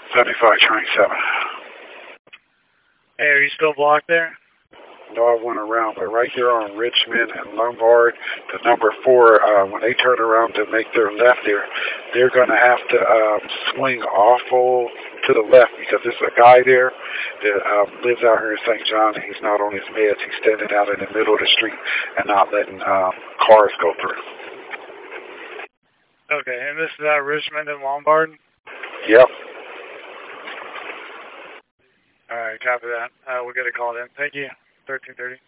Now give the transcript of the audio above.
7527. Hey, are you still blocked there? No, I went around, but right here on Richmond and Lombard, the number 4, when they turn around to make their left there, they're going to have to swing awful to the left because there's a guy there that lives out here in St. John, and he's not on his meds. He's standing out in the middle of the street and not letting cars go through. Okay, and this is Richmond and Lombard? Yep. All right, copy that. We'll get a call in. Thank you. 1330.